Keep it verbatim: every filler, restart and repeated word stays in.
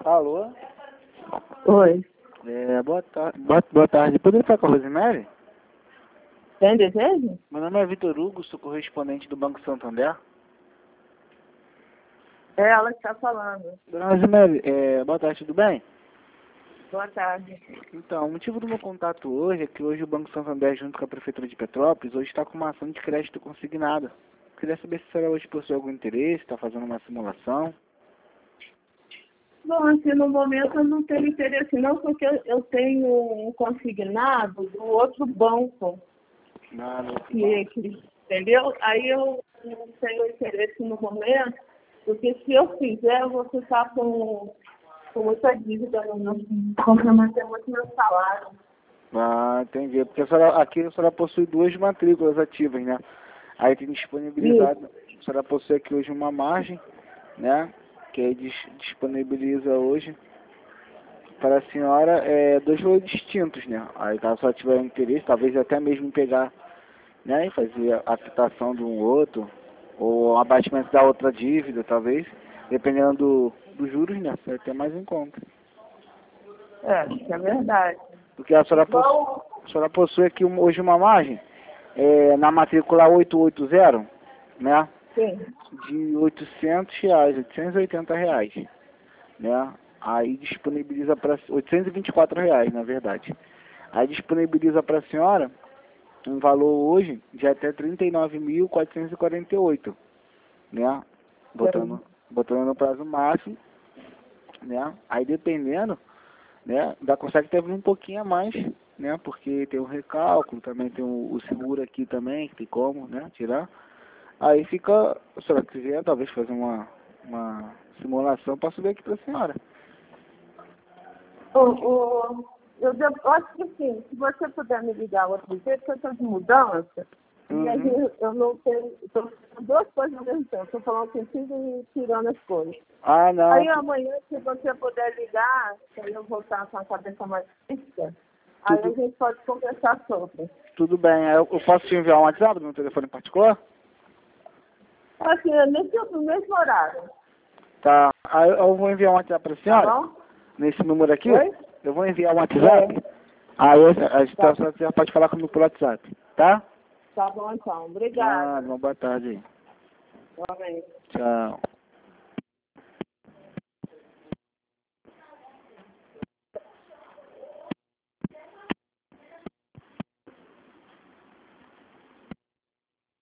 Alô? Oi. É, boa, tar boa, boa tarde. Poderia falar com a Rosemary? Tem desejo? Meu nome é Vitor Hugo, sou correspondente do Banco Santander. É ela que está falando. Dona Rosemary, é, boa tarde, tudo bem? Boa tarde. Então, o motivo do meu contato hoje é que hoje o Banco Santander, junto com a Prefeitura de Petrópolis, hoje está com uma ação de crédito consignado. Queria saber se a senhora hoje possui algum interesse, está fazendo uma simulação. Bom, assim, no momento eu não tenho interesse não, porque eu, eu tenho um consignado do outro banco, Ah, no outro que, banco. que, entendeu? Aí eu não tenho interesse no momento, porque se eu fizer, eu vou ficar com, com muita dívida, eu não comprometer muito meu salário. Ah, entendi. Porque a senhora, aqui a senhora possui duas matrículas ativas, né? Aí tem disponibilizado, a senhora possui aqui hoje uma margem, né? Que aí dis, disponibiliza hoje para a senhora é, dois valores distintos, né? Aí caso a senhora tiver interesse, talvez até mesmo em pegar, né? E fazer a quitação de um outro, ou o abatimento da outra dívida, talvez, dependendo do, dos juros, né? Você vai ter mais em conta. É, isso é verdade. Porque a senhora, possui, Bom, a senhora possui aqui um, hoje uma margem é, na matrícula oitocentos e oitenta, né? sim. De oitocentos reais, oitocentos e oitenta reais, né? Aí disponibiliza para oitocentos e vinte e quatro reais, na verdade. Aí disponibiliza para a senhora um valor hoje de até trinta e nove mil quatrocentos e quarenta e oito, né? Botando, botando no prazo máximo, né? Aí dependendo, né? Dá, consegue ter um pouquinho a mais, né? Porque tem o recálculo, também tem o, o seguro aqui também, que tem como, né? Tirar. Aí fica, se a senhora quiser, talvez fazer uma, uma simulação, posso ver aqui para a senhora. O, o, eu, devo- eu acho que sim, se você puder me ligar outro dia, porque eu estou de mudança, Uhum. e aí eu, eu não tenho, estou fazendo duas coisas ao mesmo tempo, estou falando contigo e tirando as coisas. Ah, não. Aí amanhã, se você puder ligar, aí eu vou estar com a cabeça mais fresca, aí a Tudo, gente pode conversar sobre. tudo bem. Eu, eu posso te enviar um WhatsApp no meu telefone particular? Assim, é nesse, no mesmo horário, Tá. Aí eu vou enviar um WhatsApp para a tá senhora, bom? nesse número aqui. Oi? Eu vou enviar um WhatsApp. Aí a gente Tá, já pode falar comigo por WhatsApp, tá? tá bom então, Ah, obrigada. uma boa tarde aí. Amém. Tchau.